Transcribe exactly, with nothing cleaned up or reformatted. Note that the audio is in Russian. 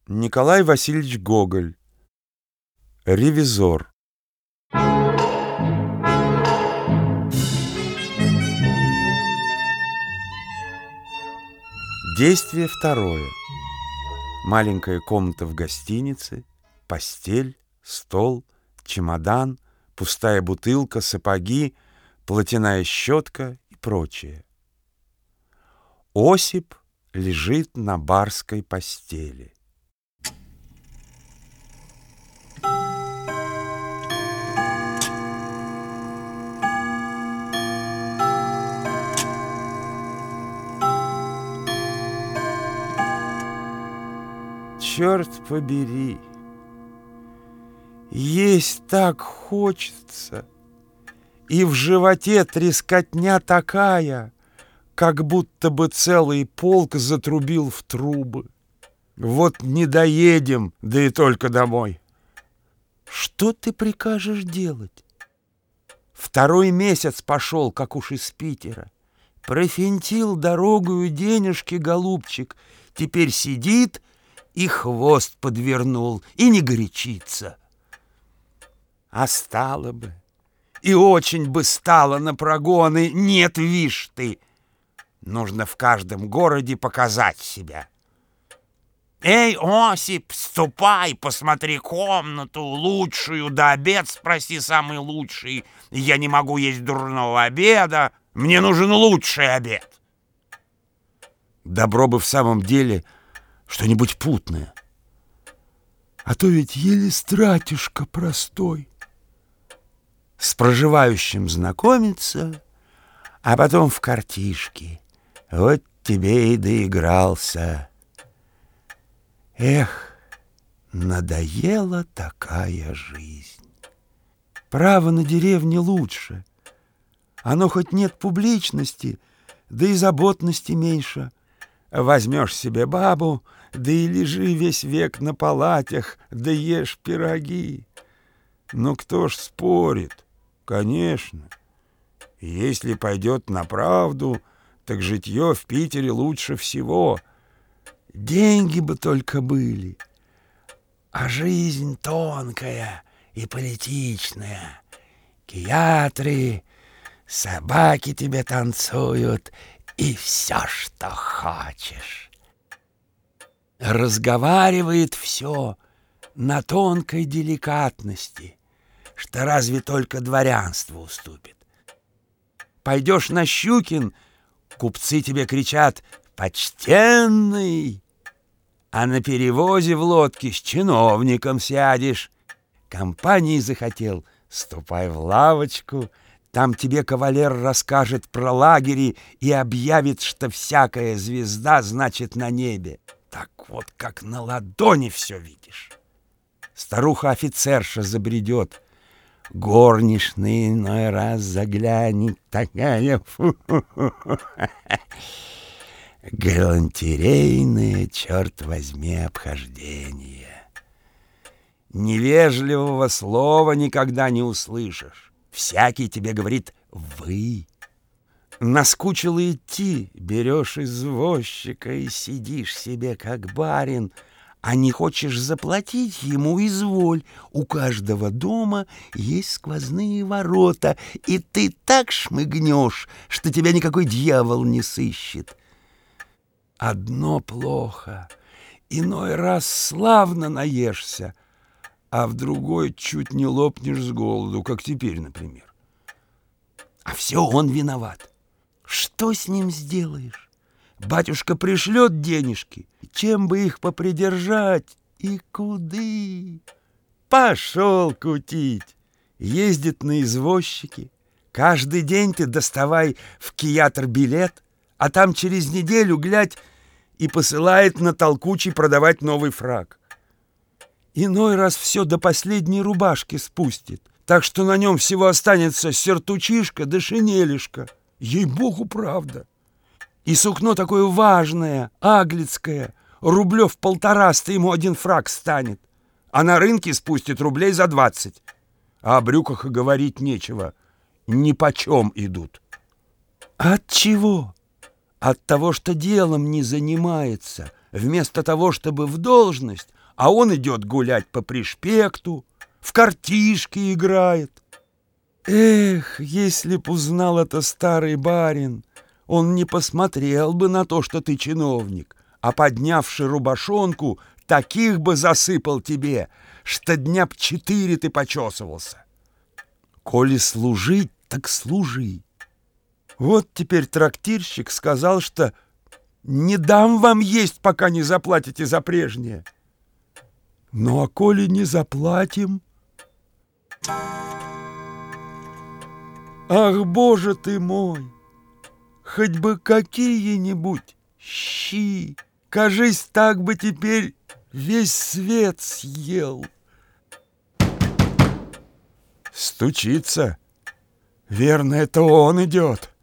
Николай Васильевич Гоголь. Ревизор. Действие второе. Маленькая комната в гостинице, постель, стол, чемодан, пустая бутылка, сапоги, платяная щетка и прочее. Осип лежит на барской постели. Черт побери, есть так хочется, и в животе трескотня такая, как будто бы целый полк затрубил в трубы. Вот не доедем, да и только домой. Что ты прикажешь делать? Второй месяц пошел, как уж из Питера. Профинтил дорогую денежки, голубчик, теперь сидит и хвост подвернул, и не горячится. А стало бы, и очень бы стало на прогоны, нет, вишь ты. Нужно в каждом городе показать себя. Эй, Осип, ступай, посмотри комнату лучшую, да обед спроси самый лучший. Я не могу есть дурного обеда, мне нужен лучший обед. Добро бы в самом деле что-нибудь путное. А то ведь еле стратишка простой. С проживающим знакомиться, а потом в картишки. Вот тебе и доигрался. Эх, надоела такая жизнь. Право, на деревне лучше. Оно хоть нет публичности, да и заботности меньше. Возьмешь себе бабу, да и лежи весь век на палатях, да ешь пироги. Ну кто ж спорит? Конечно. Если пойдет на правду, так житье в Питере лучше всего. Деньги бы только были, а жизнь тонкая и политичная. Киятры, собаки тебе танцуют, и все, что хочешь. Разговаривает все на тонкой деликатности, что разве только дворянство уступит. Пойдешь на Щукин, купцы тебе кричат «Почтенный!», а на перевозе в лодке с чиновником сядешь. Компании захотел, ступай в лавочку, там тебе кавалер расскажет про лагери и объявит, что всякая звезда значит на небе. Так вот, как на ладони все видишь. Старуха-офицерша забредет. Горничная иной раз заглянет, такая фу-ху-ху. Галантерейное, черт возьми, обхождение. Невежливого слова никогда не услышишь. Всякий тебе говорит «вы». Наскучило идти, берешь извозчика и сидишь себе как барин, а не хочешь заплатить ему — изволь. У каждого дома есть сквозные ворота, и ты так шмыгнешь, что тебя никакой дьявол не сыщет. Одно плохо. Иной раз славно наешься, а в другой чуть не лопнешь с голоду, как теперь, например. А все он виноват. Что с ним сделаешь? Батюшка пришлет денежки, чем бы их попридержать и куды? Пошел кутить. Ездит на извозчике. Каждый день ты доставай в Киятр билет, а там через неделю, глядь, и посылает на толкучий продавать новый фрак. Иной раз все до последней рубашки спустит, так что на нем всего останется сертучишка да шинелишка. Ей-богу, правда. И сукно такое важное, аглицкое, рублев полтораста ему один фрак станет, а на рынке спустит рублей за двадцать. А о брюках и говорить нечего, нипочем идут. От чего? От того, что делом не занимается, вместо того, чтобы в должность, а он идет гулять по пришпекту, в картишки играет. Эх, если б узнал это старый барин, он не посмотрел бы на то, что ты чиновник, а, поднявши рубашонку, таких бы засыпал тебе, что дня б четыре ты почесывался. Коли служить, так служи. Вот теперь трактирщик сказал, что не дам вам есть, пока не заплатите за прежнее. Ну, а коли не заплатим? Ах, Боже ты мой! Хоть бы какие-нибудь щи! Кажись, так бы теперь весь свет съел. Стучится. Верно, это он идет.